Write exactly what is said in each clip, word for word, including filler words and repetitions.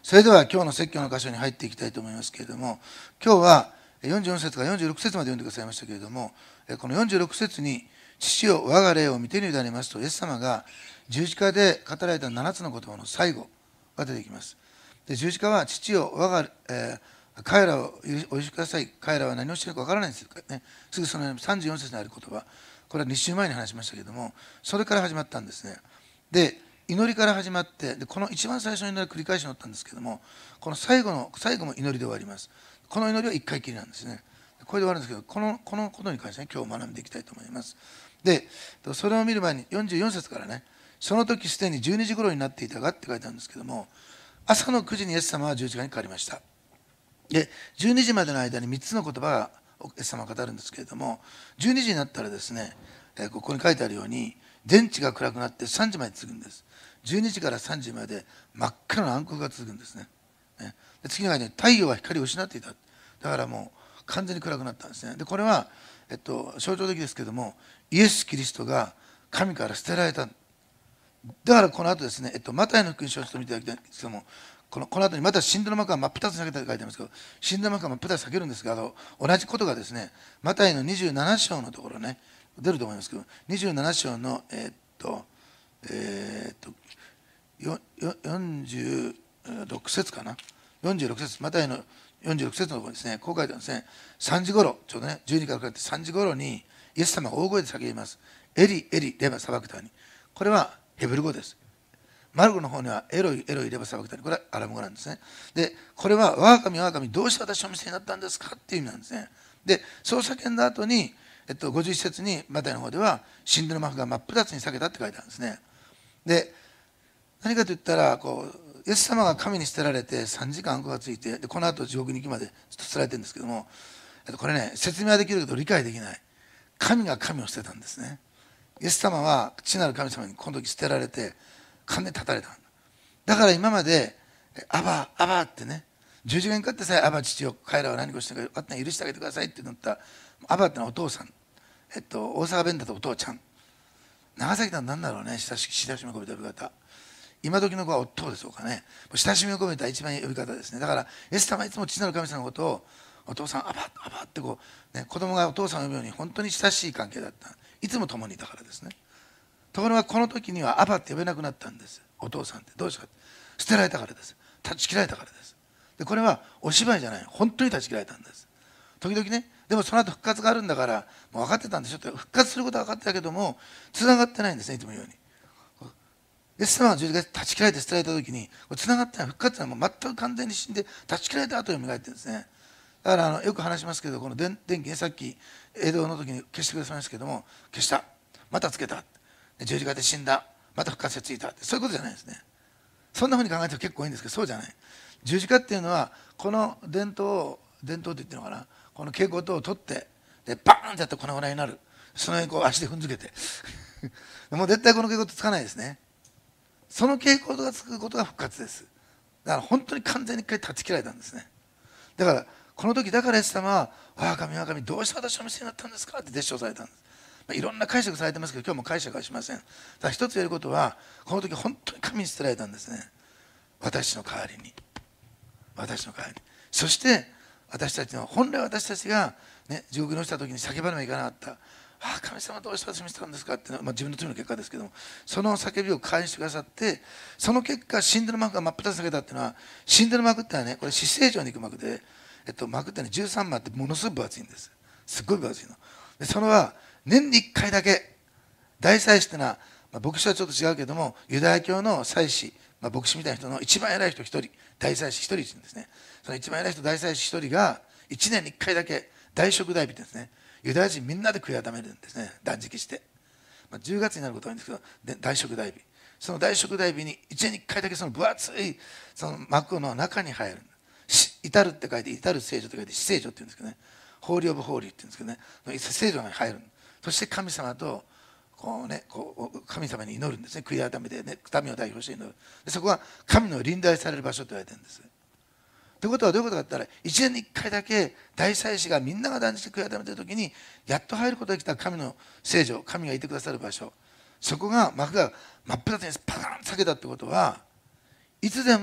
それでは今日の説教の箇所に入っていきたいと思いますけれども、今日はよんじゅうよん節からよんじゅうろく節まで読んでくださいましたけれども、このよんじゅうろく節に父よ我が霊を見てに委ねますと、イエス様が十字架で語られたななつの言葉の最後が出てきます。で十字架は父よ我が、えー、彼らをお許しください、彼らは何をしているか分からないんですね。すぐそのさんじゅうよん節にある言葉、これはに週前に話しましたけれども、それから始まったんですね。で祈りから始まって、でこの一番最初の祈りを繰り返し祈ったんですけども、この最後の最後も祈りで終わります。この祈りはいっかいきりなんですね。これで終わるんですけど、このこのことに関して、ね、今日学んでいきたいと思います。でそれを見る前によんじゅうよん節からね、その時すでにじゅうにじ頃になっていたがって書いてあるんですけども、朝のくじにイエス様は十字架にかかりました。でじゅうにじまでの間にみっつの言葉がイエス様が語るんですけれども、じゅうにじになったらですね、ここに書いてあるように電池が暗くなってさんじまで続くんです。じゅうにじからさんじまで真っ暗な暗黒が続くんですね。で次の間に太陽は光を失っていた。だからもう完全に暗くなったんですね。でこれは、えっと、象徴的ですけども、イエス・キリストが神から捨てられた。だからこの後ですね、えっと、マタイの福音書をちょっと見ていただきたいんですけども、このこの後にまた死んだの幕は真っ二つに裂けたと書いてありますけど、死んだの幕は真っ二つに裂けるんですが、同じことがですね、マタイのにじゅうなな章のところね、出ると思いますけど、にじゅうなな章のえー、っとえー、っとよんじゅうろく節かな、よんじゅうろく節、マタイのよんじゅうろく節のところですね、こう書いてあるんですね。さんじ頃、ちょうどね、じゅうにからかかってさんじ頃に、イエス様が大声で叫びます。エリ、エリ、レバ、サバクタニ。これはヘブル語です。マルコの方にはエロイ、エロイ、レバ、サバクタニ。これはアラム語なんですね。で、これは、我が神、我が神、どうして私をお見せになったんですかっていう意味なんですね。で、そう叫んだ後に、えっと、ごじゅういち節に、マタイの方では、死んでの幕が真っ二つに裂けたって書いてあるんですね。で、何かといったらこうイエス様が神に捨てられてさんじかん暗黒がついて、でこの後地獄に行きまでずっと捨てられてるんですけども、これね説明はできるけど理解できない。神が神を捨てたんですね。イエス様は父なる神様にこの時捨てられて勘で立たれたんだ。だから今までアバアバってね、十字架にかかってさえアバ父よ彼らは何をしてるか許してあげてくださいって言ったアバってのはお父さん、えっと大阪弁だとお父ちゃん、長崎だと何だろうね、親し親しみを込めた呼び方、今時の子は夫でしょうかね。親しみを込めた一番呼び方ですね。だからイエス様はいつも父なる神様のことをお父さんアバアバってこう、ね、子供がお父さんを呼ぶように本当に親しい関係だった。いつも共にいたからですね。ところがこの時にはアバって呼べなくなったんです。お父さんってどうしたか、捨てられたからです。断ち切られたからです。でこれはお芝居じゃない、本当に断ち切られたんです。時々ね、でもその後復活があるんだからもう分かってたんでしょって、復活することは分かってたけどもつながってないんですね、いつも言うように。イエス様が十字架で断ち切られて捨てられた時につながってない、復活はもう全く完全に死んで断ち切られた後に蘇ってるんですね。だからあのよく話しますけど、この電気ね、さっき江戸の時に消してくださいましたけども、消した、またつけた、十字架で死んだ、また復活でついた、そういうことじゃないですね。そんなふうに考えても結構いいんですけど、そうじゃない。十字架っていうのはこの伝統を伝統って言ってるのかな、この蛍光灯を取ってでバーンってやってこのぐらいになる、その上にこう足で踏んづけてもう絶対この蛍光灯つかないですね。その傾向がつくことが復活です。だから本当に完全に一回断ち切られたんですね。だからこの時だからイエス様は「我が神我が神どうして私をお見せになったんですか?」って絶唱されたんです。まあ、いろんな解釈されてますけど今日も解釈はしません。ただ一つ言えることは、この時本当に神に捨てられたんですね。私の代わりに、私の代わりに。そして私たちの本来私たちが、ね、地獄に落ちた時に叫ばねばいかなかった「ああ神様どうして私を見せたんですか?」っていうのは、まあ、自分の罪の結果ですけども、その叫びを返してくださって、その結果死んでる幕が真っ二つに裂けたっていうのは、死んでる幕ってのはね、これ死聖城に行く幕で、えっと、幕ってねじゅうさんまってものすごい分厚いんです。すっごい分厚いので、それは年にいっかいだけ大祭司っていうのは、まあ、牧師はちょっと違うけどもユダヤ教の祭司、まあ、牧師みたいな人の一番偉い人一人、大祭司一人いるんですね。その一番偉い人大祭司一人がいちねんにいっかいだけ大食代日って言うんですね。ユダヤ人みんなで悔い改めるんですね、断食して。まあ、じゅうがつになることはいいんですけど、で大食代日、その大食代日にいちねんにいっかいだけその分厚いその幕の中に入る。至るって書いて至る聖女って書いて死聖女って言うんですけどね、ホーリーオブホーリーって言うんですけどね、聖女に入る。そして神様とこう、ね、こう神様に祈るんですね。悔い改めて、ね、民を代表して祈る。でそこは神の臨在される場所と言われてるんです。ということはどういうことかって言ったら、いちねんにいっかいだけ大祭司がみんなが断食して悔い改めている時にやっと入ることができた神の聖女、神がいてくださる場所、そこが幕が真っ二つにパカンと裂けたってことは、いつでも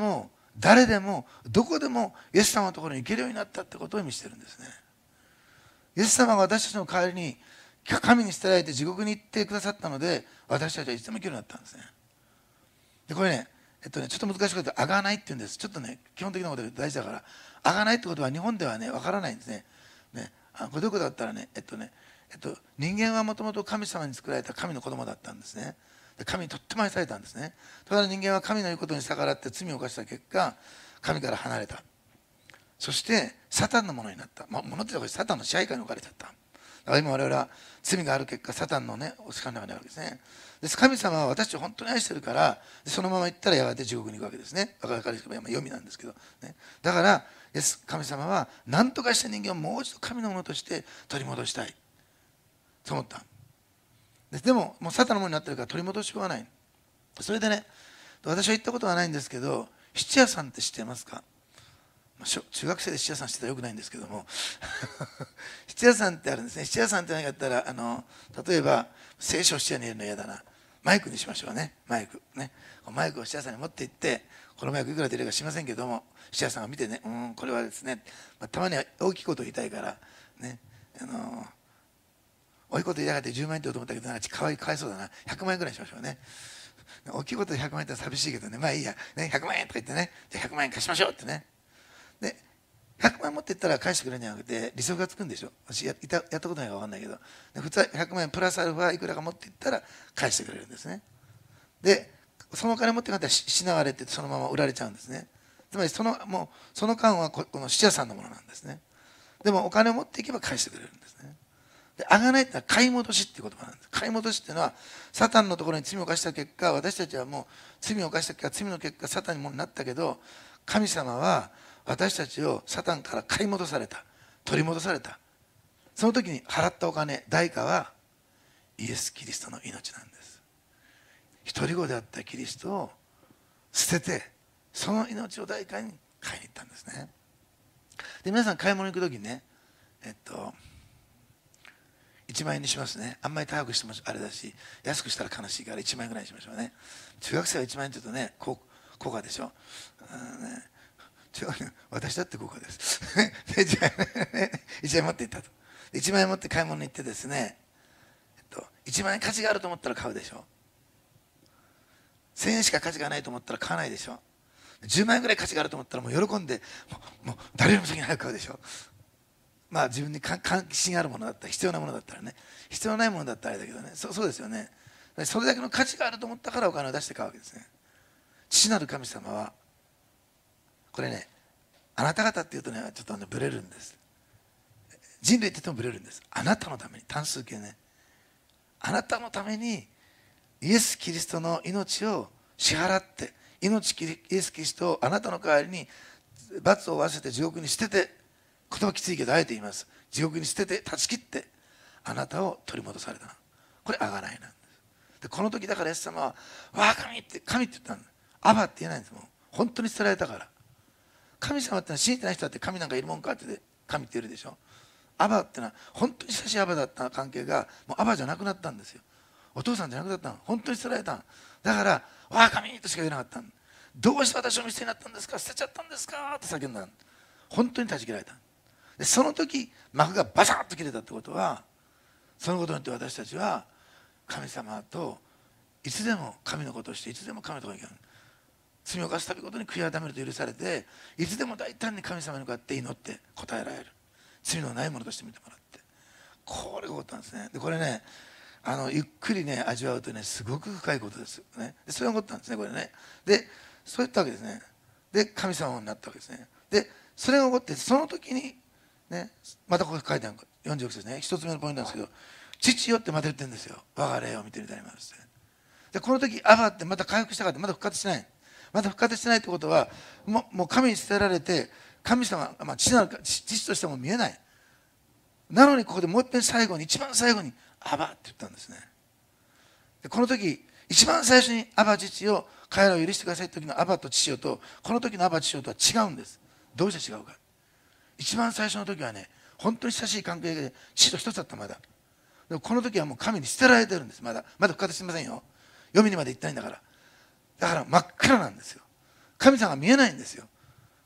誰でもどこでもイエス様のところに行けるようになったってことを見せてるんですね。イエス様が私たちの代わりに神に捨てられて地獄に行ってくださったので、私たちはいつでも行けるようになったんですね。でこれね、えっとねちょっと難しく言うとあがないって言うんです。ちょっとね基本的なことが大事だから、あがないってことは日本ではねわからないんですね。ね、あこれどういうことだったらね、えっとねえっと人間はもともと神様に作られた神の子供だったんですね。で神にとっても愛されたんですね。ところが人間は神の言うことに逆らって罪を犯した結果、神から離れた。そしてサタンのものになった、まあ、ものっていうのはサタンの支配下に置かれちゃった。だから今我々は罪がある結果サタンのねお力の中にあるわけですね。です神様は私たちを本当に愛してるから、そのまま行ったらやがて地獄に行くわけですね。だから彼は読みなんですけど、ね、だから神様は何とかして人間をもう一度神のものとして取り戻したいと思った。でももうサタンのものになってるから取り戻しようがない。それでね、私は行ったことはないんですけど、質屋さんって知ってますか？中学生で質屋さん知ってたらよくないんですけども質屋さんってあるんですね。質屋さんって何かやったら、あの例えば聖書を質屋に入れるの嫌だな、マイクにしましょうね。マイクね、マイクを質屋さんに持って行って、このマイクいくら出るかしませんけども、質屋さんが見てね、うんこれはですね、まあ、たまには大きいことを言いたいからね、あの大きいこと言いたがってじゅうまん円って言おうと思ったけど、なんかかわいかわいそうだな、ひゃくまん円ぐらいにしましょうね。大きいことでひゃくまん円って寂しいけどね、まあいいや、ね、ひゃくまん円とか言ってね、じゃあひゃくまん円貸しましょうってね。でひゃくまん円持っていったら返してくれるんじゃなくて利息がつくんでしょ。私 や, やったことないか分かんないけど、普通はひゃくまん円プラスアルファいくらか持っていったら返してくれるんですね。でそのお金持っていかれたら失われてそのまま売られちゃうんですね。つまりそのもうその間はここの質屋さんのものなんですね。でもお金を持っていけば返してくれるんですね。であがないってのは買い戻しっていう言葉なんです。買い戻しっていうのはサタンのところに罪を犯した結果、私たちはもう罪を犯した結果、罪の結果サタンにものになったけど、神様は私たちをサタンから買い戻された、取り戻された。その時に払ったお金、代価はイエス・キリストの命なんです。一人子であったキリストを捨てて、その命を代価に買いに行ったんですね。で皆さん買い物に行く時にね、えっといちまん円にしますね。あんまり高くしてもあれだし、安くしたら悲しいからいちまん円ぐらいにしましょうね。中学生はいちまん円って言うとね、高価でしょ。うんね、違う、私だって高価です。でじゃあ、ね、いちまん円持って行ったと。いちまん円持って買い物に行ってですね、えっと、いちまん円価値があると思ったら買うでしょ。せんえんしか価値がないと思ったら買わないでしょ。じゅうまん円ぐらい価値があると思ったらもう喜んで、もう、もう誰よりも先に早く買うでしょ。まあ自分に関心があるものだったら、必要なものだったらね、必要ないものだったらあれだけどね、そ, そうですよね。それだけの価値があると思ったからお金を出して買うわけですね。父なる神様は、これね、あなた方っていうとね、ちょっとねブレるんです。人類って言ってもブレるんです。あなたのために、単数形ね、あなたのためにイエス・キリストの命を支払って、命イエス・キリストをあなたの代わりに罰を負わせて地獄に捨てて、言葉きついけどあえて言います、地獄に捨てて断ち切ってあなたを取り戻された。これあがないなんです。でこの時だからイエス様は「わあ神」って神って言ったんです。アバって言えないんです。もう本当に捨てられたから。神様ってのは信じてない人だって神なんかいるもんかって神って言えるでしょ。アバってのは本当に親しいアバだった関係がもうアバじゃなくなったんですよ。お父さんじゃなくなったの。本当に捨てられたの。だから「わあ神」としか言えなかったの。どうして私を見捨てになったんですか、捨てちゃったんですかって叫んだ。本当に断ち切られた。でその時幕がバサッと切れたってことは、そのことによって私たちは神様といつでも神のことをして、いつでも神のところに行ける。罪を犯すたびことに悔い改めると許されて、いつでも大胆に神様に向かって祈って答えられる。罪のないものとして見てもらって、これが起こったんですね。でこれね、あのゆっくりね味わうとねすごく深いことですよね。でそれが起こったんですね、これね。でそういったわけですね。で神様になったわけですね。でそれが起こって、その時にね、またここ書いてあるよんじゅうろく節ね、一つ目のポイントなんですけど、父よってまた言ってるんですよ。我が霊を見てみたいにます。でこの時アバってまた回復したかって、まだ復活してない。まだ復活してないってことは、もうもう神に捨てられて、神様、まあ、父なるか父としても見えない。なのにここでもう一遍最後に、一番最後にアバって言ったんですね。でこの時一番最初にアバ父よ彼らを許してくださいって時のアバと父よと、この時のアバ父よとは違うんです。どうして違うか。一番最初の時はね、本当に親しい関係で父と一つだった。まだでもこの時はもう神に捨てられてるんです。まだまだ復活してませんよ。読みにまで行ってないんだから。だから真っ暗なんですよ。神様が見えないんですよ。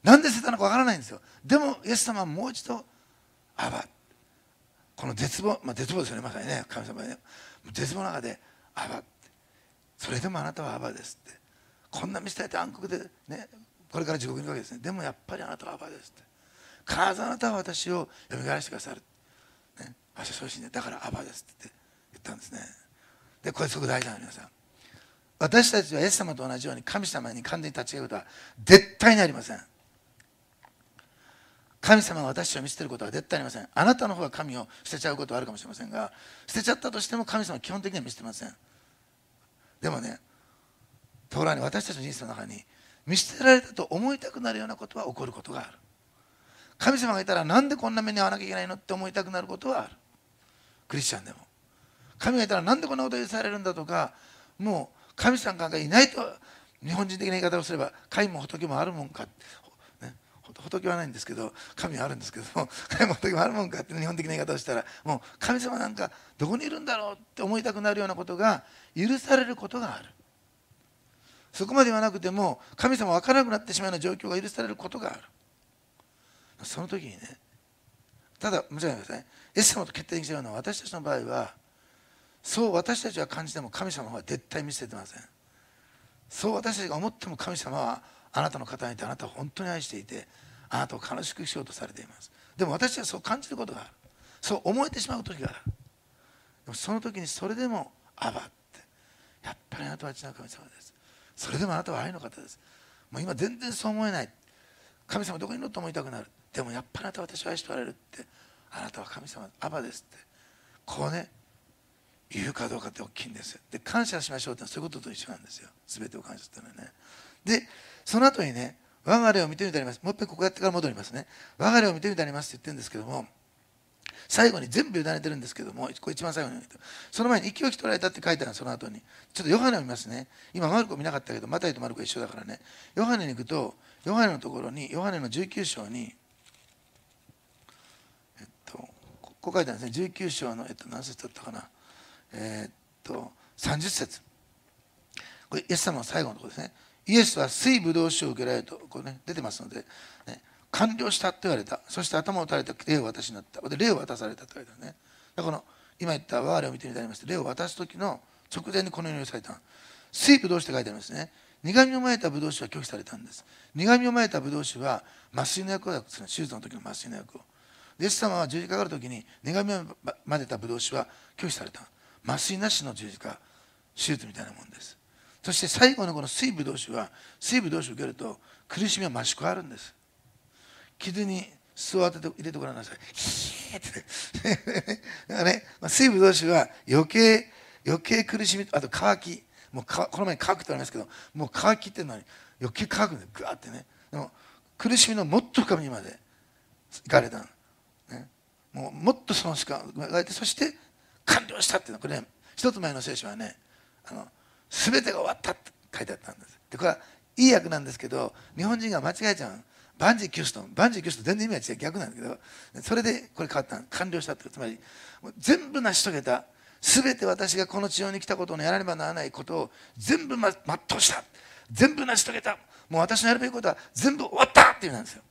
なんで捨てたのかわからないんですよ。でもイエス様はもう一度アバ、この絶望、まあ、絶望ですよね、まさにね、神様はね、絶望の中でアバって、それでもあなたはアバですって、こんな見捨てられて暗黒でね、これから地獄に行くわけですね。でもやっぱりあなたはアバですって、必ずあなたは私をよみがえらせてくださる、ね、私はそう信じて、だからアバですって言ったんですね。でこれすごく大事なの。皆さん、私たちはイエス様と同じように神様に完全に立ち上げることは絶対にありません。神様が私たちを見捨てることは絶対ありません。あなたの方が神を捨てちゃうことはあるかもしれませんが、捨てちゃったとしても神様は基本的には見捨てません。でもね、ところに私たちの人生の中に見捨てられたと思いたくなるようなことは起こることがある。神様がいたらなんでこんな目に遭わなきゃいけないのって思いたくなることはある。クリスチャンでも神がいたらなんでこんなこと許されるんだとか、もう神様がいないと、日本人的な言い方をすれば神も仏もあるもんか、ね、仏はないんですけど神はあるんですけども、神も仏もあるもんかって日本的な言い方をしたら、もう神様なんかどこにいるんだろうって思いたくなるようなことが許されることがある。そこまで言わなくても神様分からなくなってしまうような状況が許されることがある。その時にね、ただもちろんですね、イエス様と決定的に違うのは、私たちの場合はそう私たちは感じても神様は絶対見捨ててません。そう私たちが思っても神様はあなたの方にいてあなたを本当に愛していて、あなたを悲しくしようとされています。でも私はそう感じることがある、そう思えてしまう時がある。でもその時にそれでもアバって、やっぱりあなたは父なる神様です、それでもあなたは愛の方です、もう今全然そう思えない、神様どこにいるのと思いたくなる、でもやっぱりあなたは私を愛しておられるって、あなたは神様アバですってこうね言うかどうかって大きいんですよ。で感謝しましょうってのはそういうことと一緒なんですよ。全てを感謝するのはね。でその後にね、我が霊を見てみてあります、もう一遍ここやってから戻りますね。我が霊を見てみてありますって言ってるんですけども、最後に全部委ねてるんですけども、これ一番最後にその前に息を引き取られたって書いてあるの。その後にちょっとヨハネを見ますね。今マルコ見なかったけどマタイとマルコ一緒だからね、ヨハネに行くと、ヨハネのところにヨハネのじゅうきゅう章にえっとここ書いてあるんですね。じゅうきゅう章のえっと何節だったかな、えー、っとさんじゅっ節、これイエス様の最後のところですね。イエスは水ぶどう酒を受けられるとこれ、ね、出てますので、ね、完了したと言われた。そして頭を垂れた霊を私になった。で霊を渡されたと書いてあるね。だからこの今言った我が霊を見てみたいになりまして、霊を渡す時の直前にこのようにされた。水ぶどう酒って書いてありますね。苦みをまいたぶどう酒は拒否されたんです。苦みをまいたぶどう酒は麻酔の役をする、手術の時の麻酔の役を。イエス様は十字架がある時に苦みをまでたぶどう酒は拒否された。麻酔なしの十字架、手術みたいなもんです。そして最後のこの水ぶどう酒は、水ぶどう酒を受けると苦しみは増し加わるんです。傷に酢を当てて入れてごらんなさい。ヒーってだからね、水ぶどう酒は余計余計苦しみ、あと乾き、もうかこの前に乾くって言われますけど、もう乾きっていうのは余計乾くんでグワーってね。でも苦しみのもっと深みまで行かれたの、ね、もうもっとその時間ががいて、そして完了したっていうのはこれね、一つ前の聖書はね、あの全てが終わったって書いてあったんです。でこれはいい訳なんですけど、日本人が間違えちゃう。バンジーキュストン、バンジーキュストン全然意味は違う、逆なんだけど、それでこれ変わったの、完了したって、つまり全部成し遂げた、全て私がこの地上に来たことのやらねばならないことを全部全うした、全部成し遂げた、もう私のやるべきことは全部終わったっていうなんですよ。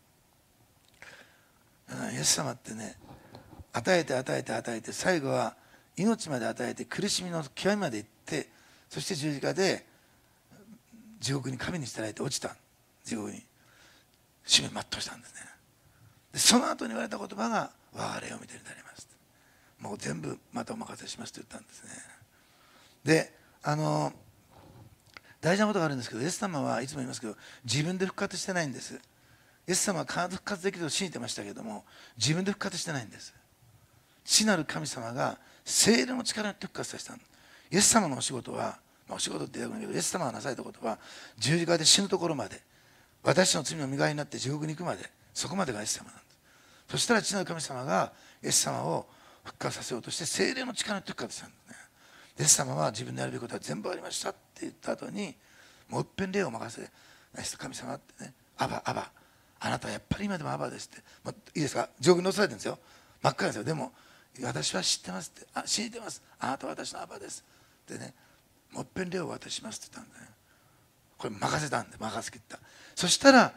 イエス様ってね、与えて与えて与えて、最後は命まで与えて苦しみの極みまで行って、そして十字架で地獄に神に捨てられて落ちた、地獄に使命を全うしたんですね。でその後に言われた言葉が「我が霊を見てになります」、もう全部またお任せしますと言ったんですね。であの大事なことがあるんですけど、イエス様はいつも言いますけど、自分で復活してないんです。イエス様は必ず復活できると信じてましたけれども、自分で復活してないんです。父なる神様が聖霊の力によって復活させたんです。イエス様のお仕事は、まあ、お仕事って言うんだけど、イエス様がなされたことは十字架で死ぬところまで、私の罪の身代わりになって地獄に行くまで、そこまでがイエス様なんです。そしたら父なる神様がイエス様を復活させようとして聖霊の力によって復活したんですね。イエス様は自分のやるべきことは全部ありましたって言った後に、もう一遍霊を任せ、神様ってね、アバアバ、あなたはやっぱり今でもアバですって、まあ、いいですか、地獄に乗せられてるんですよ、真っ赤ですよ。でも私は知ってますって、あ信じてます、あなたは私のアバですってね、もう一遍霊を渡しますって言ったんだね。これ任せたんで、任せきった。そしたら復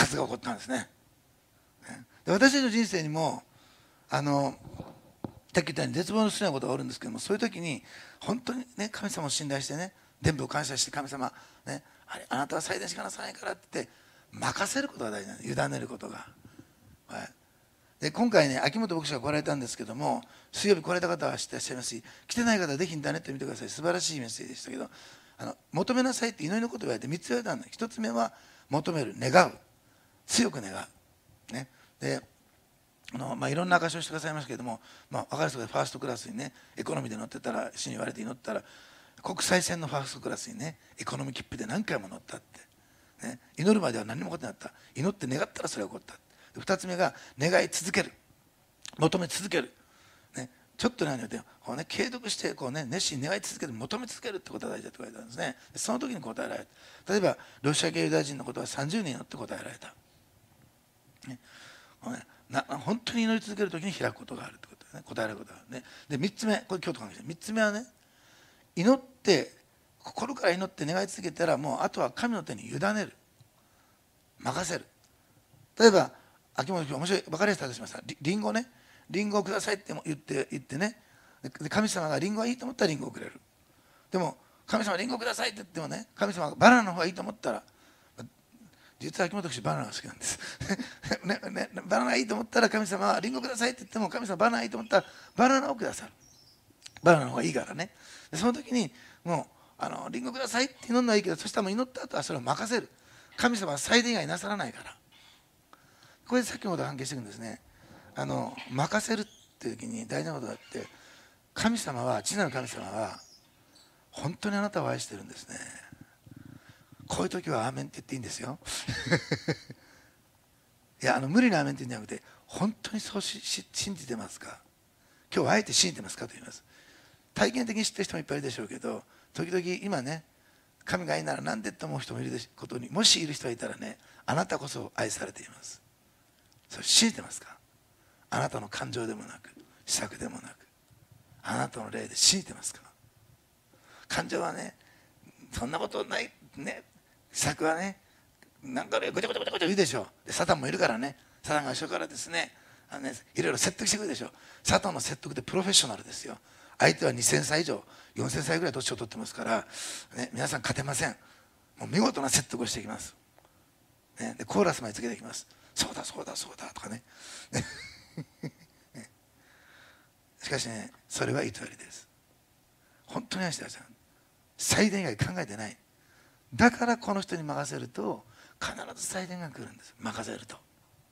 活が起こったんですね。で私たちの人生にもあのさっき言ったように絶望の少ないことがあるんですけども、そういう時に本当にね神様を信頼してね、全部を感謝して、神様ね、あれあなたは最善しかなさないからって任せることが大事なんです。委ねることが、はい、で今回ね秋元牧師が来られたんですけども、水曜日来られた方は知ってらっしゃいますし、来てない方はぜひインターネットで見てください。素晴らしいメッセージでしたけど、あの求めなさいって祈りのことを言われてみっつ言われたんだ。ひとつめは求める、願う、強く願う、ね、であの、まあ、いろんな証しをしてくださいましたけれども、まあ、分かる人がファーストクラスにねエコノミーで乗ってたら、主に言われて祈ったら国際線のファーストクラスにねエコノミー切符で何回も乗ったって、ね、祈るまでは何も起こってなかった。祈って願ったらそれが起こった。ふたつめが願い続ける、求め続ける、ね、ちょっと何を言ってこう、ね、継続してこう、ね、熱心に願い続ける、求め続けるってことが大事だと言われたんですね。その時に答えられた。例えばロシア系ユダヤ人のことはさんじゅうねんによって答えられた、ねな本当に祈り続けるときに開くことがあるってことですね。答えられることがあるね。でみっつめ、これ今日と関係してみっつめはね、祈って心から祈って願い続けたら、もうあとは神の手に委ねる、任せる。例えば秋元君面白い分かりやすい話しました。リンゴね、リンゴをくださいって言って言ってね、で神様がリンゴがいいと思ったらリンゴをくれる。でも神様リンゴくださいって言ってもね、神様がバナナの方がいいと思ったら、実は秋元氏バナナが好きなんですね、ね、バナナがいいと思ったら神様はリンゴくださいって言っても、神様バナナがいいと思ったらバナナをくださる。バナナの方がいいからね。でその時にもうあのリンゴくださいって祈るのはいいけど、そしたらもう祈った後はそれを任せる。神様は最善以外なさらないから。これでさっきのことが関係していくんですね。あの任せるっていう時に大事なことがあって、神様は、父なる神様は本当にあなたを愛してるんですね。こういう時はアーメンって言っていいんですよいや、あの無理なアーメンって言うんじゃなくて、本当にそうしし信じてますか、今日あえて信じてますかと言います。体験的に知ってる人もいっぱいいるでしょうけど、時々今ね、神がいいならなんでと思う人もいることに、もしいる人がいたらね、あなたこそ愛されています。それ信じてますか。あなたの感情でもなく、施策でもなく、あなたの霊で信じてますか。感情はね、そんなことないね、施策はね、なんかね、ごちゃごちゃごちゃごちゃ言うでしょ。でサタンもいるからね、サタンが後ろからですね、あのね、いろいろ説得してくるでしょ。サタンの説得ってプロフェッショナルですよ。相手はにせんさい以上、よんせんさいぐらい年を取ってますから、ね、皆さん勝てません。もう見事な説得をしていきます、ね、でコーラスまでつけていきます。そうだそうだそうだとかねね、しかしね、それは偽りです。本当に愛してらっしゃる。最善以外考えてない。だからこの人に任せると必ず最善が来るんです。任せると。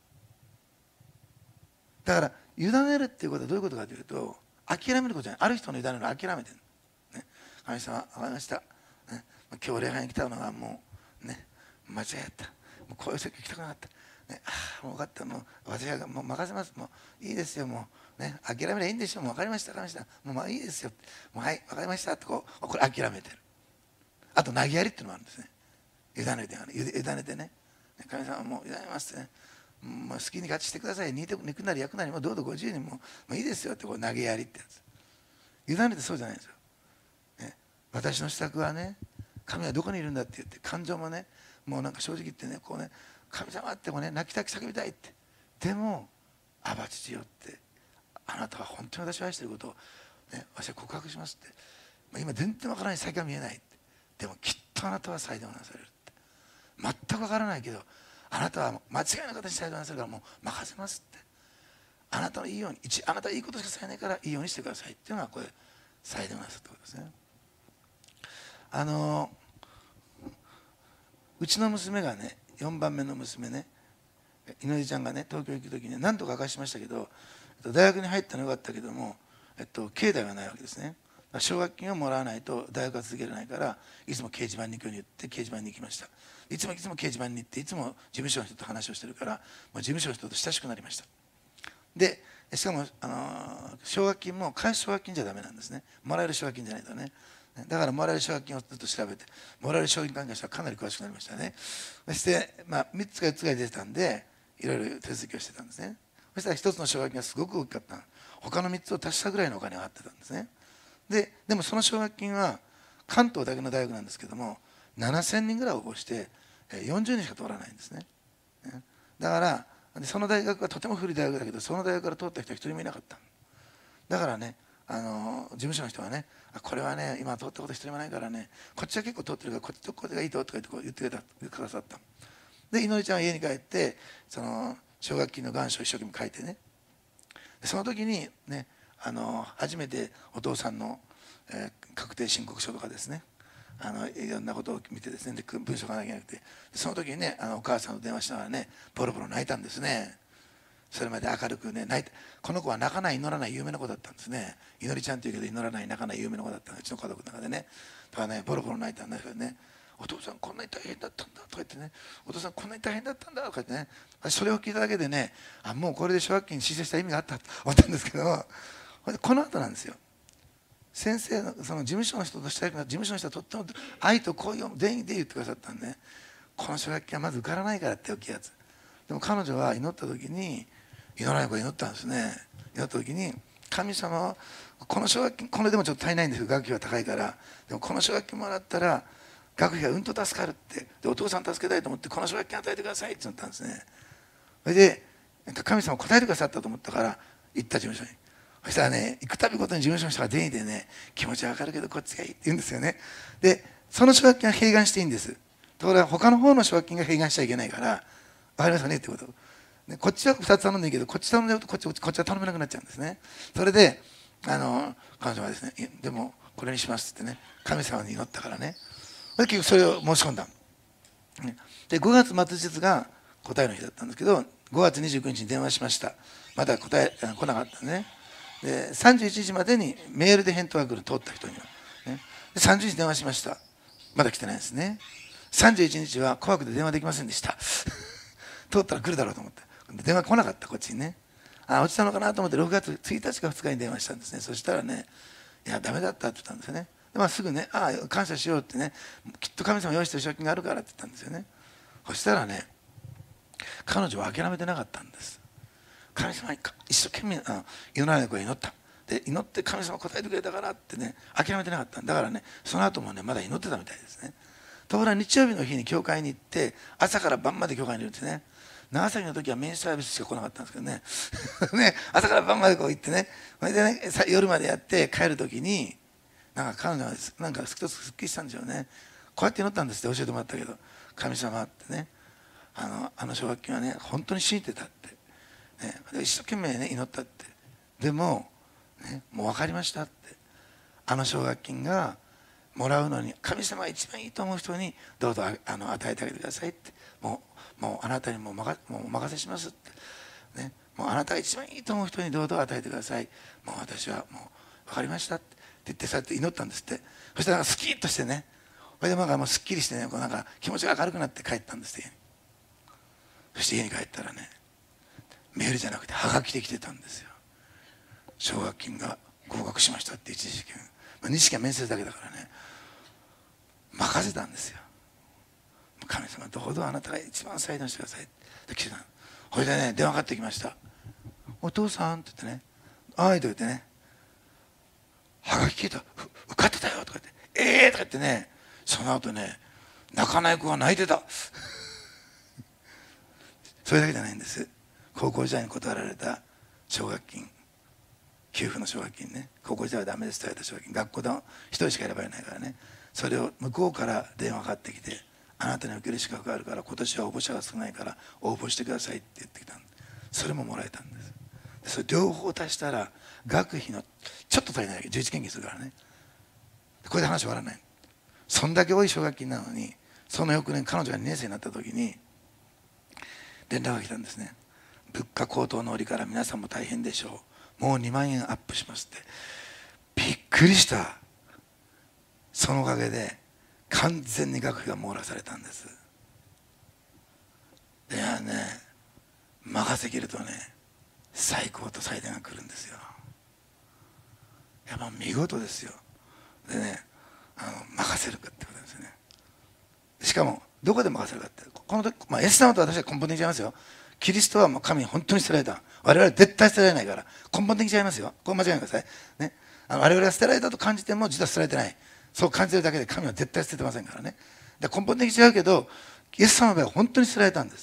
だから委ねるっていうことはどういうことかというと、諦めることじゃない。ある人の委ねるのを諦めてる、ね、神様分かりました、ね、今日礼拝に来たのはもうね間違えた、もうこういう席来たくなかった、ね、ああもう分かった、もう私はもう任せます、もういいですよ、もうね諦めればいいんでしょう、もう分かりました、分かりました、もうまあいいですよ、もうはい分かりましたってこう、これ諦めてる。あと投げやりっていうのもあるんですね。委ねて委ねてね、神様もう委ねますってね、もう好きに勝ちしてください、肉なり焼くなりもうどうぞご自由に、もうもういいですよってこう投げやりってやつ。委ねてそうじゃないんですよ、ね、私の施策はね、神はどこにいるんだって言って、感情もね、もうなんか正直言ってね、こうね、神様ってもね泣きたく叫びたいって、でもアバ父よって、あなたは本当に私を愛していることを、ね、私は告白しますって、まあ、今全然わからない、先が見えないって、でもきっとあなたは最善をなされるって、全くわからないけどあなたは間違いな形で最善をなさるからもう任せますって、あなたのいいように、あなたはいいことしかされないからいいようにしてくださいっていうのは、これ最善をなさるってことですね。あのうちの娘がね、よんばんめの娘ね、祈りちゃんがね東京行く時に何度か明かしましたけど、大学に入ったのよかったけども、えっと、境内がないわけですね。奨学金をもらわないと大学は続けられないから、いつも掲示板に行くように言って掲示板に行きました。いつもいつも掲示板に行って、いつも事務所の人と話をしてるから、もう事務所の人と親しくなりました。でしかもあの奨学金も返す奨学金じゃダメなんですね。もらえる奨学金じゃないとね。だからもらえる奨学金をずっと調べて、もらえる奨学金関係者はかなり詳しくなりましたね。そして、まあ、みっつかよっつぐらい出てたんで、いろいろ手続きをしてたんですね。そしたらひとつの奨学金がすごく大きかった。他のみっつを足したぐらいのお金があってたんですね。ででもその奨学金は関東だけの大学なんですけども、ななせんにんぐらい応募してよんじゅうにんしか通らないんですね。 だからその大学はとても古い大学だけど、その大学から通った人は一人もいなかった。だからね、あの事務所の人はね、これはね今通ったこと一人もないからね、こっちは結構通ってるからこっちとこれがいいととか言ってこう言ってくれたくださった。で、いのりちゃんは家に帰ってその奨学金の願書を一生懸命書いてね、その時にね、あの初めてお父さんの、えー、確定申告書とかですね、あのいろんなことを見てですね、で文章書かなきゃいけなくて、その時にね、あのお母さんと電話しながらね、ボロボロ泣いたんですね。それまで明るくね泣いて、この子は泣かない祈らない有名な子だったんですね。いのりちゃんっていうけど祈らない泣かない有名な子だったんで、うちの家族の中でね。だからねボロボロ泣いたんだけどね、お父さんこんなに大変だったんだとか言ってね、お父さんこんなに大変だったんだとか言ってね、それを聞いただけでね、あもうこれで奨学金申請した意味があったと思ったんですけど、この後なんですよ。先生のその事務所の人としたい事務所の人はとっても愛と恋を全員で言ってくださったんで、ね、この奨学金はまず受からないからって大きいやつ。でも彼女は祈った時に、祈らない子が祈ったんですね。祈った時に、神様はこの奨学金、これでもちょっと足りないんですよ、学費は高いから。でもこの奨学金もらったら学費がうんと助かるって、でお父さん助けたいと思ってこの奨学金与えてくださいって言ったんですね。それで神様答えてくださったと思ったから行った事務所に。そしたらね、行くたびごとに事務所の人が善意でね、気持ちはわかるけどこっちがいいって言うんですよね。でその奨学金は併願していいんです。ところが他の方の奨学金が併願しちゃいけないから、分かりますよねってこと。こっちはふたつ頼んでいいけど、こっち頼んでるとこっちこっちは頼めなくなっちゃうんですね。それであの彼女はですね、でもこれにしますってね、神様に祈ったからね。で結局それを申し込んだ。でごがつ末日が答えの日だったんですけど、ごがつにじゅうくにちに電話しました。まだ答え来なかったね。でさんじゅういちにちまでにメールで返答が来る、通った人には、ね、でさんじゅうにち電話しました。まだ来てないですね。さんじゅういちにちは怖くて電話できませんでした通ったら来るだろうと思って、電話来なかった。こっちにね、あ落ちたのかなと思ってろくがつついたちかふつかに電話したんですね。そしたらね、いやダメだったって言ったんですよね。で、まあ、すぐね、ああ感謝しようってね、きっと神様用意してる賞金があるからって言ったんですよね。そしたらね、彼女は諦めてなかったんです。神様に一生懸命あの祈らない子が祈った。で祈って神様答えてくれたからってね、諦めてなかったんだからね、その後もねまだ祈ってたみたいですね。ところが日曜日の日に教会に行って、朝から晩まで教会にいるんですね。長崎の時はメインサービスしか来なかったんですけどねね、朝から晩までこう行ってね、それでね夜までやって帰る時に、なんか彼女はなんか一つすっきりしたんでしょうね。こうやって祈ったんですって教えてもらったけど、神様ってね、あのあの奨学金はね本当に信じてたって、ね、で一生懸命ね祈ったって、でも、ね、もう分かりましたって、あの奨学金がもらうのに神様が一番いいと思う人にどうぞあの与えてあげてくださいって、もうもうあなたにもう任もうお任せしますって、ね、もうあなたが一番いいと思う人にどうぞ与えてください、もう私はもう分かりましたって言ってそうやって祈ったんですって。そしたらスキッとしてね、それでなんかもうすっきりしてね、こうなんか気持ちが明るくなって帰ったんですって。そして家に帰ったらね、メールじゃなくてハガキで来てたんですよ。奨学金が合格しましたって一時金、まあ、に試験面接だけだからね、任せたんですよ。神様どうぞあなたが一番最善してくださいって来てたの。それでね電話かかってきました。お父さんって言ってね、ああと言ってね、はがき聞いた、受かってたよとか言って、ええー、とか言ってね、その後ね泣かない子が泣いてたそれだけじゃないんです。高校時代に断られた奨学金、給付の奨学金ね、高校時代はダメですと言われた奨学金、学校でも一人しか選ばれないからね、それを向こうから電話かかってきて、あなたに受ける資格があるから今年は応募者が少ないから応募してくださいって言ってきたんで、それももらえたんです。でそれ両方足したら学費のちょっと足りないだけじゅういち献金するからね、これで話終わらない。そんだけ多い奨学金なのに、その翌年彼女がにねん生になった時に連絡が来たんですね。物価高騰の折から皆さんも大変でしょう、もうにまんえんアップしますって。びっくりした。そのおかげで完全に学費が網羅されたんです。いやね、任せきるとね最高と最大が来るんですよ。やっぱ見事ですよ。でね、あの任せるかってことですよね。しかもどこで任せるかって、この時、まあ、イエス様と私は根本的に違いますよ。キリストはもう神に本当に捨てられた。我々は絶対捨てられないから、根本的に違いますよ。これ間違えないでください、ね、あの我々は捨てられたと感じても実は捨てられてない、そう感じてるだけで神は絶対捨ててませんからね。で根本的に違うけど、イエス様の場合は本当に捨てられたんです。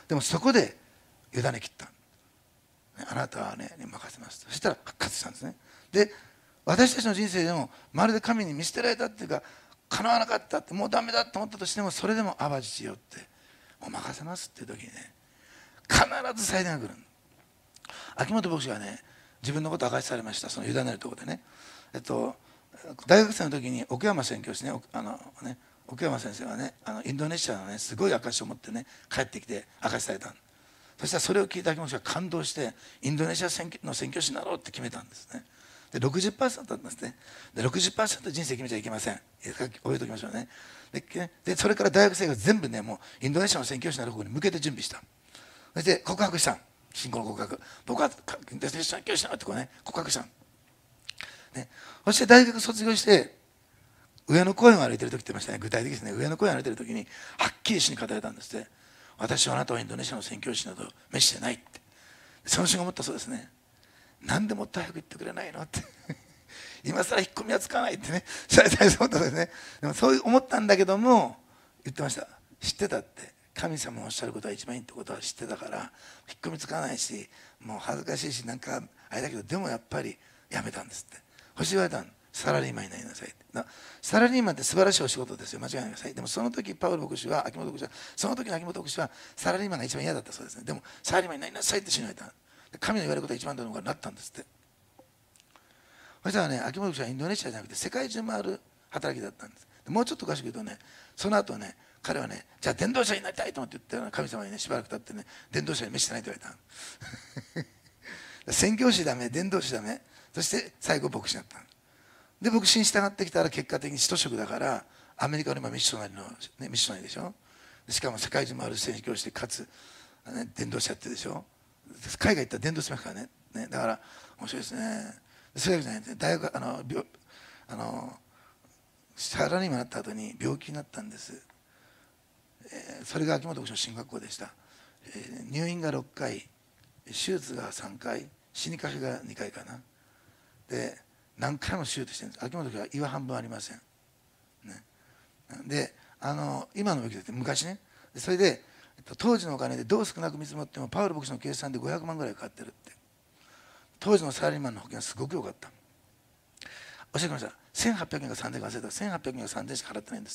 でもそこで委ねきった。あなたはねに任せます。そしたら復活したんですね。で私たちの人生でもまるで神に見捨てられたっていうか、叶わなかったって、もうダメだと思ったとしても、それでもアバ父よってもう任せますっていう時にね、必ず祭壇が来る。秋元牧師がね自分のことを明かしされました。その委ねるところでね、えっと大学生の時に奥山宣教師ね、あのね奥山先生はね、あのインドネシアのねすごい証を持ってね帰ってきて明かしされた。そしたらそれを聞いた秋元牧師が感動して、インドネシアの宣教師になろうって決めたんですね。で ろくじゅっパーセント だったんですね。で ろくじゅっパーセント 人生決めちゃいけません。覚えておきましょうね。で, でそれから大学生が全部ねもうインドネシアの宣教師になる方に向けて準備した。そして告白した。信仰の告白。僕はインドネシア宣教師になるってこうね告白した。ね、そして大学卒業して上野公園を歩いてる時って言いましたね。具体的ですね。上野公園を歩いてる時にはっきり主に語られたんですって。私はあなたはインドネシアの宣教師など召してないって。その人が思ったそうですね。なんでもっと早く言ってくれないのって今更引っ込みはつかないってね、最初思ったんですね。でもそう思ったんだけども言ってました。知ってたって、神様のおっしゃることは一番いいってことは知ってたから引っ込みつかないし、もう恥ずかしいしなんかあれだけど、でもやっぱりやめたんですって。星言われたん、サラリーマンになりなさいって。サラリーマンって素晴らしいお仕事ですよ、間違いないでください。でもその時パウロ牧師は秋元牧師はその時の秋元牧師はサラリーマンが一番嫌だったそうですね。でもサラリーマンになりなさいって死なれた。神の言われることが一番だろうからなったんですって。そしたらね、秋元牧師はインドネシアじゃなくて世界中回る働きだったんです。もうちょっと詳しく言うとね、その後ね、彼はね、じゃあ伝道者になりたいと思って言ったら、神様にね、しばらく経ってね、伝道者に召してないと言われた。宣教師ダメ、伝道師ダメ、そして最後牧師になった。で、牧師に従ってきたら結果的に使徒職だから、アメリカの今ミッショナリの、ね、ミッショナリでしょ。しかも世界中回る宣教師で、かつ、ね、伝道者やってるでしょ。海外行ったら伝道しますからね。ね、だから面白いですね。それだけじゃないんですね。大学あの病あのサラリーマンになった後に病気になったんです。えー、それが秋元牧師の進学校でした。えー、入院がろっかい、手術がさんかい、死にかけがにかいかな。で何回も手術してるんです。秋元牧師は胃は半分ありません。ね、であの今の病気だって昔ね。それで当時のお金でどう少なく見積もってもパウロ牧師の計算でごひゃくまんぐらいかかってるって。当時のサラリーマンの保険はすごく良かった。教えてください。せんはっぴゃくえんかさんぜんえんか忘れたらせんはっぴゃくえんかさんぜんえんしか払ってないんです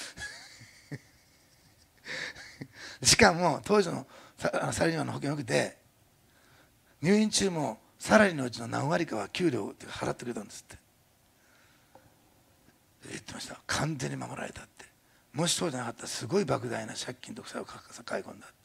ってしかも当時のサラリーマンの保険よくて、入院中もサラリーのうちの何割かは給料って払ってくれたんですって言ってました。完全に守られたって。もしそうじゃなかったらすごい莫大な借金と負債を抱え込んだって、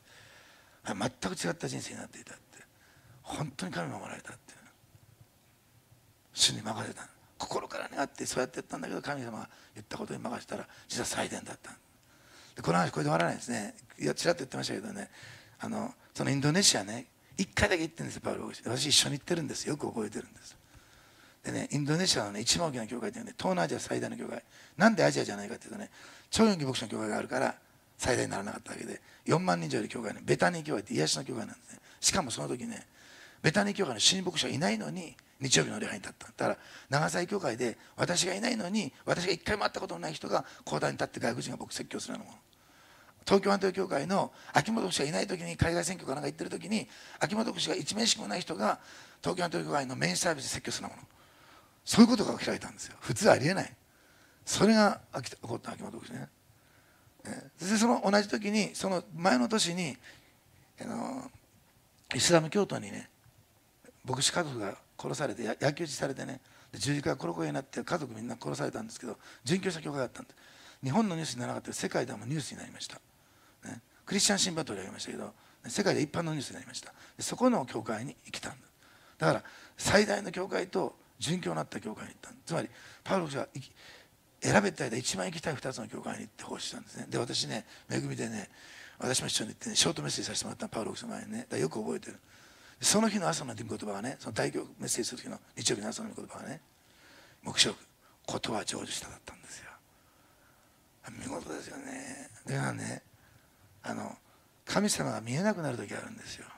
全く違った人生になっていたって。本当に神守られたって、主に任せた。心から願ってそうやってやったんだけど、神様が言ったことに任せたら実は祭殿だった。でこの話これで終わらないですね。いやちらっと言ってましたけどね、あのそのインドネシアねいっかいだけ行ってるんですよ、パウロ牧師。私一緒に行ってるんですよ。よく覚えてるんです。でね、インドネシアの、ね、一番大きな教会っていうね、東南アジア最大の教会。なんでアジアじゃないかっていうとね、チョンヨンギ牧師の教会があるから最大にならなかったわけで、よんまんにん以上いる教会ね、ベタニー教会って癒しの教会なんですね。しかもその時ね、ベタニー教会の新牧師はいないのに日曜日の礼拝に立った。だから長崎教会で私がいないのに、私が一回も会ったことのない人が講談に立って外国人が僕説教するようなもの。東京アントニオ教会の秋元牧師がいない時に、海外選挙かなんか行ってる時に秋元牧師が一名しかもない人が東京アントニオ教会のメインサービスで説教するようなもの。そういうことが開いたんですよ。普通ありえない。それが起こった秋元牧師ね。そしてその同じ時に、その前の年にあのイスラム教徒にね、牧師家族が殺されて焼き討ちされてね、十字架がコロコロになって家族みんな殺されたんですけど、殉教した教会があったんで、日本のニュースにならなかったけど世界でもニュースになりました、ね、クリスチャンシンバトリーありましたけど、世界で一般のニュースになりました。でそこの教会に来たんだ。だから最大の教会と殉教になった教会に行ったんだ。つまりパウロ氏は選べた間一番行きたいふたつの教会に行って奉仕したんですね。で私ね、恵みでね、私も一緒に行ってね、ショートメッセージさせてもらったパウロ氏の前にね、だからよく覚えてる。その日の朝の言葉がね、その大教メッセージする時の日曜日の朝の言葉がね、黙示録、ことは成就しただったんですよ。見事ですよね。だからね、あの神様が見えなくなる時があるんですよ。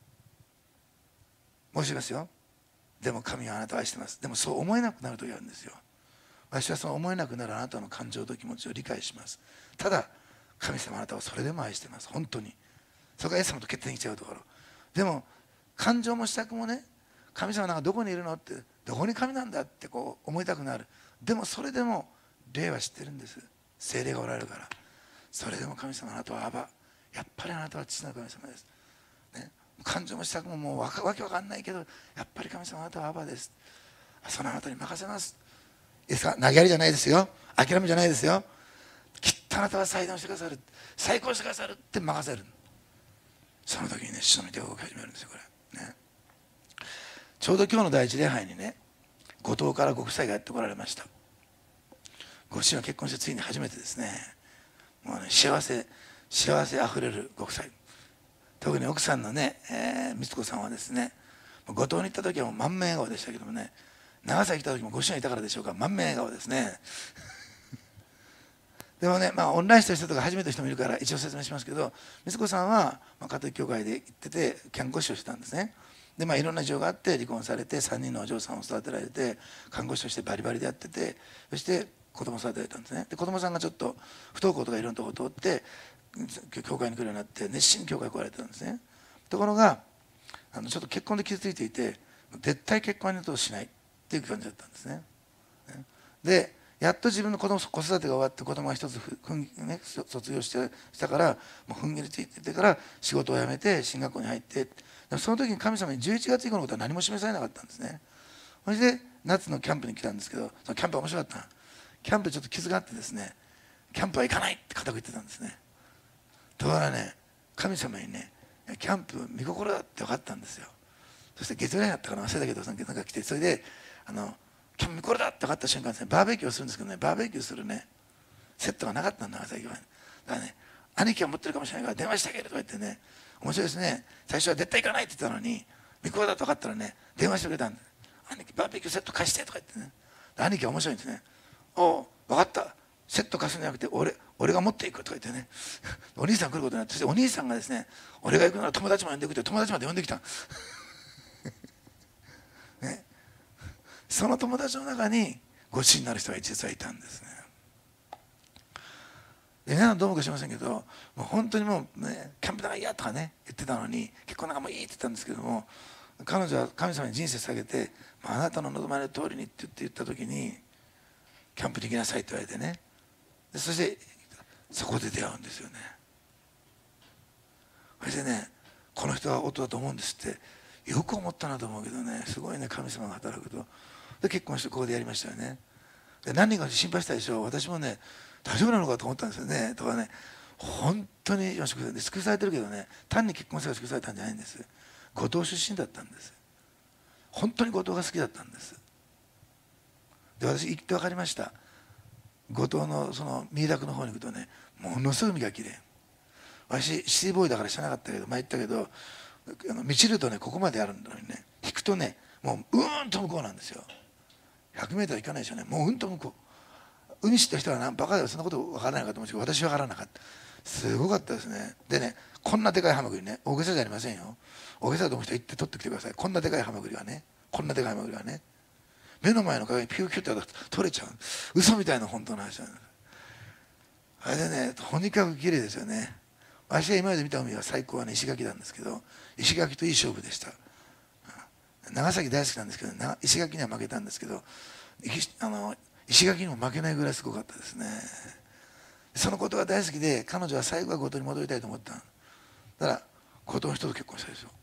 申しますよ。でも神はあなたを愛してます。でもそう思えなくなる時があるんですよ。私はその思えなくなるあなたの感情と気持ちを理解します。ただ神様あなたはそれでも愛してます。本当にそこがイエス様と決定に来ちゃうところ。でも感情も支度もね、神様なんかどこにいるのって、どこに神なんだってこう思いたくなる。でもそれでも霊は知ってるんです。聖霊がおられるから。それでも神様、あなたはアバ、やっぱりあなたは父なる神様です、ね、感情も支度ももうわ け, わけわかんないけど、やっぱり神様、あなたはアバです、そのあなたに任せます。いいですか、投げやりじゃないですよ、諦めじゃないですよ。きっとあなたは裁断してくださる、再興してくださるって任せる。その時にね、主の御手が動き始めるんですよ、これ、ね、ちょうど今日の第一礼拝にね、五島からご夫妻がやってこられました。ご主人は結婚してついに初めてですね、もうね、幸せ幸せあふれるご夫妻、特に奥さんのね、えー、美津子さんはですね、五島に行った時はもう満面笑顔でしたけどもね、長崎来た時もご主人がいたからでしょうか、満面笑顔ですねでもね、まあ、オンラインした人とか初めての人もいるから一応説明しますけど、美津子さんは、まあ、家庭教会で行ってて看護師をしてたんですね。で、まあ、いろんな事情があって離婚されてさんにんのお嬢さんを育てられて、看護師としてバリバリでやってて、そして子供を育てられたんですね。で子供さんがちょっと不登校とかいろんなところを通って教会に来るようになって熱心に教会に来られてたんですね。ところがあのちょっと結婚で傷ついていて、絶対結婚にとしないっていう感じだったんですね。でやっと自分の子供子育てが終わって子供が一つふん、ね、卒業してしたからもう踏ん切りついててから仕事を辞めて進学校に入って、その時に神様にじゅういちがつ以降のことは何も示されなかったんですね。そして夏のキャンプに来たんですけど、そのキャンプは面白かった。キャンプでちょっと傷があってですね、キャンプは行かないって固く言ってたんですね。ところがね、神様にね、キャンプ見心だって分かったんですよ。そして月曜日だったかな、忘れたけどその月が来て、それであのキャンプ見心だって分かった瞬間ですね、バーベキューをするんですけどね、バーベキューするねセットがなかったんだ、長崎は。だからね、兄貴は持ってるかもしれないから電話してあげるとか言ってね、面白いですね。最初は絶対行かないって言ったのに、見心だと分かったらね、電話してくれたんで、兄貴バーベキューセット貸してとか言ってね、兄貴は面白いんですね。おう分かった、セット貸すんじゃなくて 俺, 俺が持っていくとか言ってねお兄さん来ることになって、そしてお兄さんがですね、俺が行くなら友達も呼んでくって友達まで呼んできたね、その友達の中にご主人になる人が実はいたんですね。で皆さんどうもかしませんけど、もう本当にもう、ね、キャンプだから嫌とかね言ってたのに、結婚なんかもういいって言ったんですけども、彼女は神様に人生下げて、あなたの望まれる通りにって言って言った時に、キャンプに行きなさいって言われてね、でそしてそこで出会うんですよね。そしてね、この人は夫だと思うんですってよく思ったなと思うけどね、すごいね、神様が働くと。で結婚してここでやりましたよね。で何人か心配したでしょう。私もね、大丈夫なのかと思ったんですよね。とかね、本当に救されてるけどね、単に結婚して救されたんじゃないんです。五島出身だったんです。本当に五島が好きだったんです。で私行って分かりました。五島のその三宅の方に行くとね、ものすごい海がきれい。私シティボーイだから知らなかったけど、前言ったけど、あの満ちるとねここまであるのにね、引くとねもううーんと向こうなんですよ。ひゃくメートル行かないでしょうね。もううんと向こう。海知った人はなバカではそんなこと分からないかと思うんですけど、私は分からなかった。すごかったですね。でね、こんなでかいハマグリね、大げさじゃありませんよ。大げさだと思う人は行って取ってきてください。こんなでかいハマグリはね、こんなでかいハマグリはね、目の前の鏡にピューピューって取れちゃう。嘘みたいな本当の話なんです。あれでね、とにかく綺麗ですよね。私が今まで見た海は最高はね、石垣なんですけど、石垣といい勝負でした。長崎大好きなんですけど、石垣には負けたんですけど、あの石垣にも負けないぐらいすごかったですね。そのことが大好きで、彼女は最後は五島に戻りたいと思った。だから五島の人と結婚したでしょ。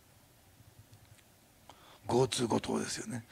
ゴーツー五島ですよね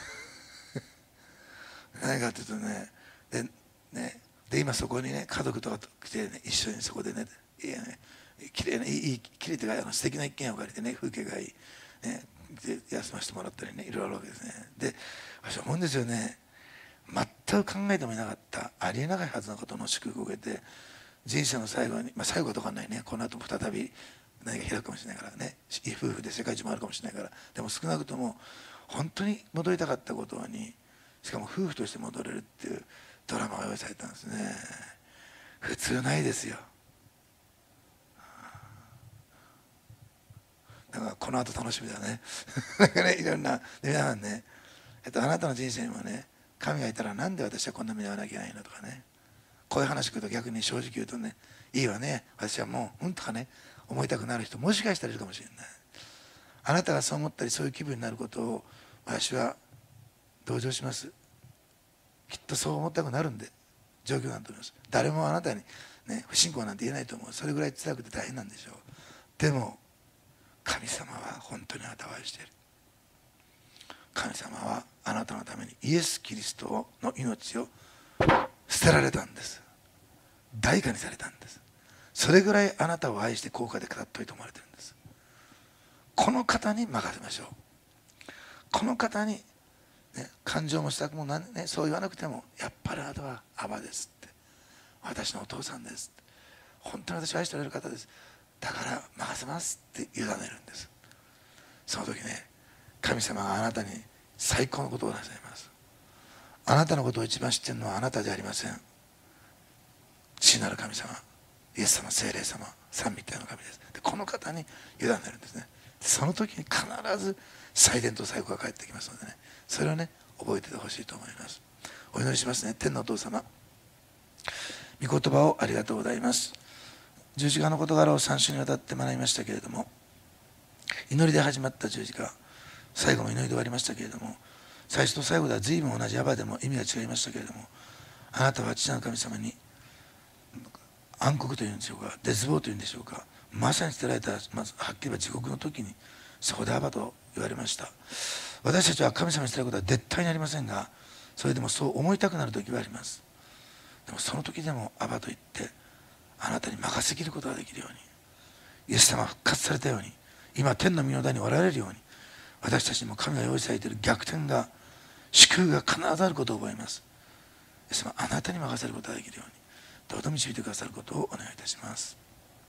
何かというとね、でねで今そこにね家族とかと来て、ね、一緒にそこでね、いやね、きれいないいきれいというか、素敵な一軒家を借りてね、風景がいい、ね、で休ませてもらったりね、いろいろあるわけですね。で私は思うんですよね、全く考えてもいなかった、ありえないはずのことの祝福を受けて、人生の最後に、まあ、最後はとかないね、この後も再び何か開くかもしれないからね、いい夫婦で世界中もあるかもしれないから、でも少なくとも本当に戻りたかったことに、しかも夫婦として戻れるっていうドラマが用意されたんですね。普通ないですよ。だからこの後楽しみだねなんかね、いろんな皆さんね、えっと、あなたの人生にもね、神がいたらなんで私はこんな目に遭わなきゃいけないのとかね、こういう話聞くと逆に正直言うとね、いいわね、私はもううんとかね、 思いたくなる人もしかしたらいるかもしれない。あなたがそう思ったりそういう気分になることを私は同情します。きっとそう思ったくなるんで状況なんだと思います。誰もあなたに、ね、不信仰なんて言えないと思う。それぐらい辛くて大変なんでしょう。でも神様は本当にあなたを愛している。神様はあなたのためにイエス・キリストの命を捨てられたんです。代価にされたんです。それぐらいあなたを愛して高価で尊いと思われているんです。この方に任せましょう。この方に、ね、感情もしたくもなん、ね、そう言わなくてもやっぱりあなたはアバですって、私のお父さんですって、本当に私を愛しておられる方です、だから任せますって委ねるんです。その時ね、神様があなたに最高のことをなさいます。あなたのことを一番知っているのはあなたじゃありません。父なる神様、イエス様、聖霊様、三位一体の神です。でこの方に委ねるんですね。その時に必ず祭典と最後が返ってきますのでね、それをね覚えててほしいと思います。お祈りしますね。天のお父様、御言葉をありがとうございます。十字架の事柄をさん週にわたって学びましたけれども、祈りで始まった十字架、最後も祈りで終わりましたけれども、最初と最後では随分同じアバでも意味が違いましたけれども、あなたは父なる神様に暗黒というんでしょうか、絶望というんでしょうか、まさに捨てられた、まずはっきり言えば地獄の時にそこでアバと言われました。私たちは神様に捨てられることは絶対にありませんが、それでもそう思いたくなる時はあります。でもその時でもアバと言ってあなたに任せきることができるように、イエス様が復活されたように、今天の御の台におられるように、私たちにも神が用意されている逆転が、祝福が必ずあることを覚えます。イエス様、あなたに任せることができるようにどうぞ導いてくださることをお願いいたします。